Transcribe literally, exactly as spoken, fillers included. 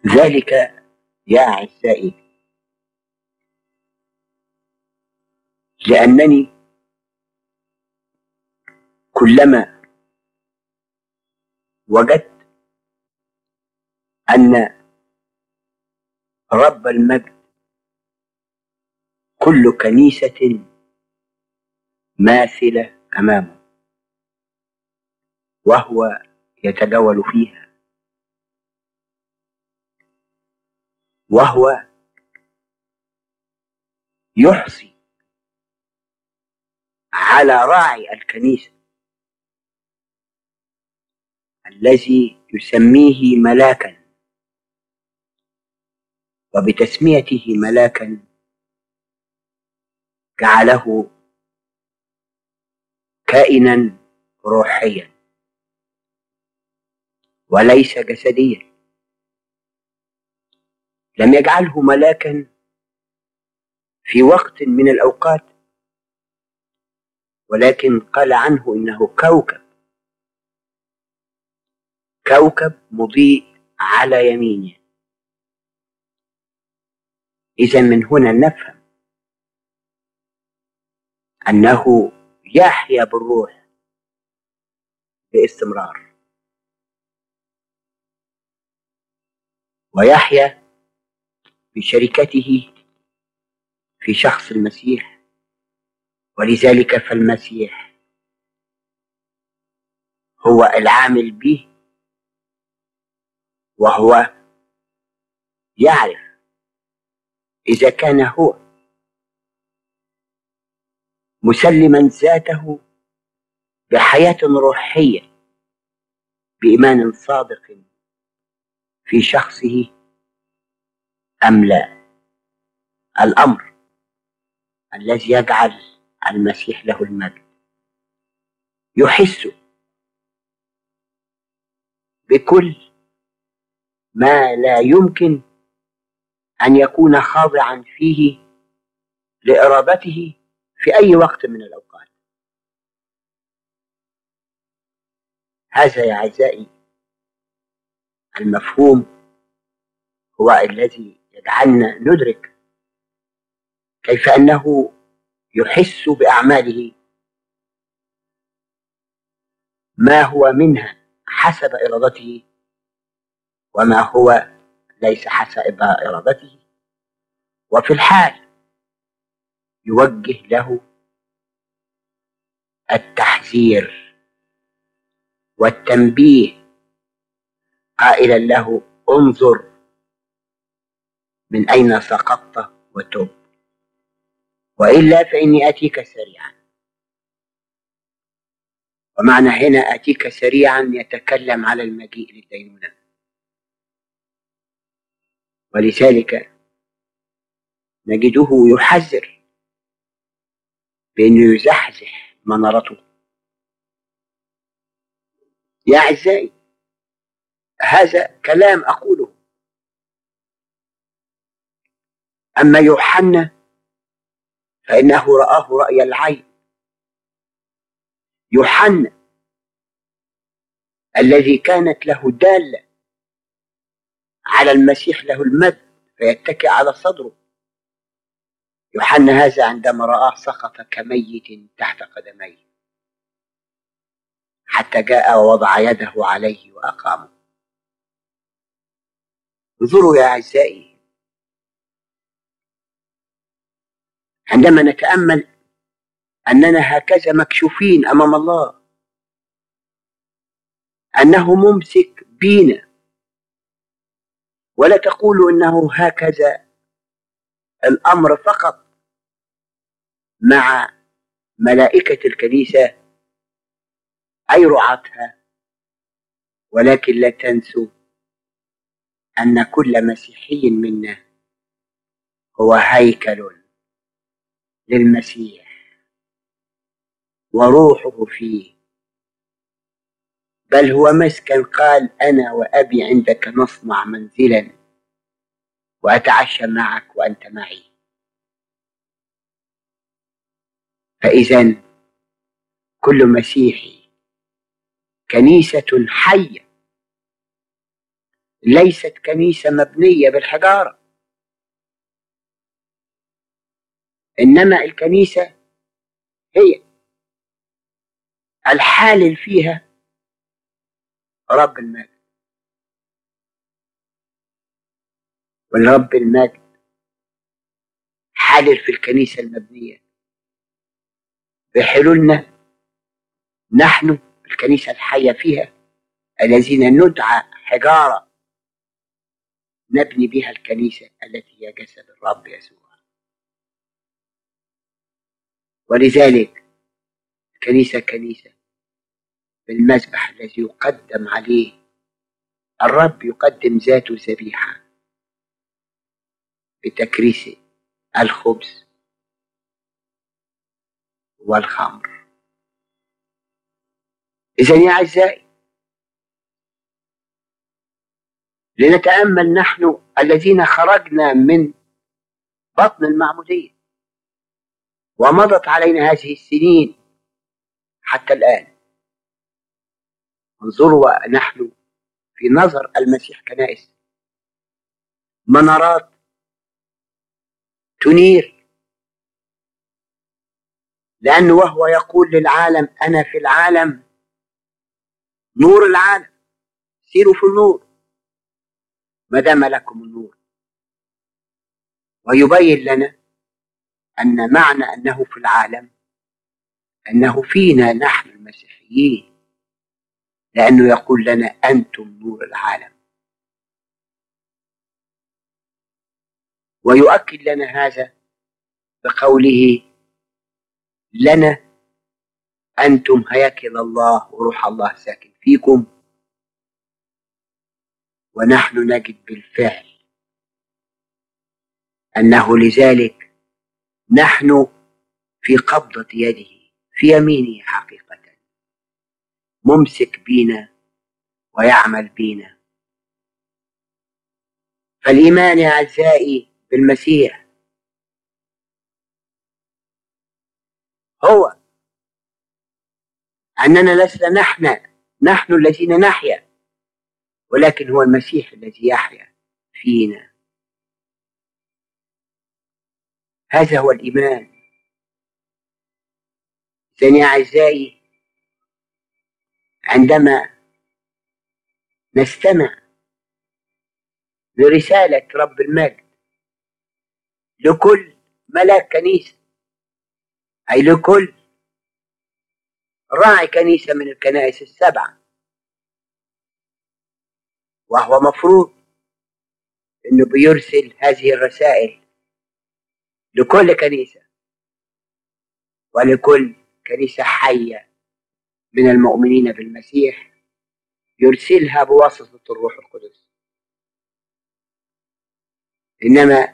ذلك يا أعزائي لأنني كلما وجدت أن رب المجد كل كنيسة ماثلة أمامه وهو يتجول فيها، وهو يحصي على راعي الكنيسة الذي يسميه ملاكا، وبتسميته ملاكا جعله كائنا روحيا وليس جسديا. لم يجعله ملاكا في وقت من الأوقات، ولكن قال عنه إنه كوكب كوكب مضيء على يمينه. إذا من هنا نفهم أنه يحيا بالروح باستمرار، ويحيا بشركته في شخص المسيح. ولذلك فالمسيح هو العامل به، وهو يعرف إذا كان هو مسلما ذاته بحياة روحية بإيمان صادق في شخصه أم لا. الأمر الذي يجعل المسيح له المجد يحس بكل ما لا يمكن أن يكون خاضعا فيه لإرادته في أي وقت من الأوقات. هذا يا أعزائي المفهوم هو الذي يجعلنا ندرك كيف أنه يحس بأعماله ما هو منها حسب إرادته وما هو ليس حسب إرادته، وفي الحال يوجه له التحذير والتنبيه قائلا له: انظر من أين سقطت وتب، وإلا فإني آتيك سريعا. ومعنى هنا آتيك سريعا يتكلم على المجيء للدينونة، ولذلك نجده يحذر بأنه يزحزح منارته. يا أعزائي هذا كلام أقوله. أما يوحنا فإنه رآه رأي العين. يوحنا الذي كانت له دالة على المسيح له المجد فيتكئ على صدره. يوحنا هذا عندما رآه سقط كميت تحت قدميه حتى جاء ووضع يده عليه وأقامه. انظروا يا أعزائي، عندما نتأمل أننا هكذا مكشوفين أمام الله، أنه ممسك بينا، ولا تقولوا أنه هكذا الأمر فقط مع ملائكة الكنيسة أي رعاتها، ولكن لا تنسوا أن كل مسيحي منا هو هيكل للمسيح وروحه فيه، بل هو مسكن. قال: أنا وأبي عندك نصنع منزلا وأتعشى معك وأنت معي. فإذا كل مسيحي كنيسة حية ليست كنيسة مبنية بالحجارة، إنما الكنيسة هي الحالل فيها رب المجد، والرب المجد حالل في الكنيسة المبنية بحلولنا نحن الكنيسة الحية فيها، الذين ندعى حجارة نبني بها الكنيسة التي هي جسد الرب يسوع. ولذلك الكنيسة كنيسة بالمذبح الذي يقدم عليه الرب، يقدم ذاته ذبيحة بتكريس الخبز والخمر. إذن يا أعزائي، لنتأمل نحن الذين خرجنا من بطن المعمودية ومضت علينا هذه السنين حتى الآن، انظروا نحن في نظر المسيح كنائس منارات تنير، لأنه وهو يقول للعالم أنا في العالم نور العالم، سيروا في النور ما دام لكم النور. ويبين لنا أن معنى أنه في العالم أنه فينا نحن المسيحيين، لأنه يقول لنا أنتم نور العالم. ويؤكد لنا هذا بقوله لنا أنتم هياكل الله وروح الله ساكن فيكم. ونحن نجد بالفعل أنه لذلك نحن في قبضة يده في يمينه حقيقة، ممسك بينا ويعمل بينا. فالإيمان يا أعزائي بالمسيح هو أننا لسنا نحن نحن الذين نحيا، ولكن هو المسيح الذي يحيا فينا. هذا هو الإيمان. إذن يا أعزائي، عندما نستمع لرسالة رب المجد لكل ملاك كنيسة، أي لكل راعي كنيسة من الكنائس السبعة، وهو مفروض أنه بيرسل هذه الرسائل لكل كنيسة ولكل كنيسة حية من المؤمنين بالمسيح، يرسلها بواسطة الروح القدس. إنما